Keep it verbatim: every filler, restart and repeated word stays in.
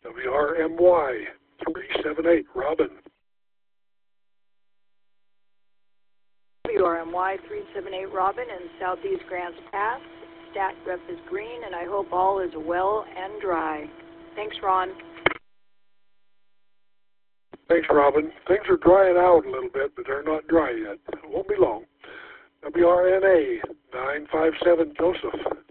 W R M Y three seven eight, Robin. W R M Y three seven eight, Robin, in Southeast Grants Pass. Stat rep is green, and I hope all is well and dry. Thanks, Ron. Thanks, Robin. Things are drying out a little bit, but they're not dry yet. It won't be long. W R N A nine five seven, Joseph.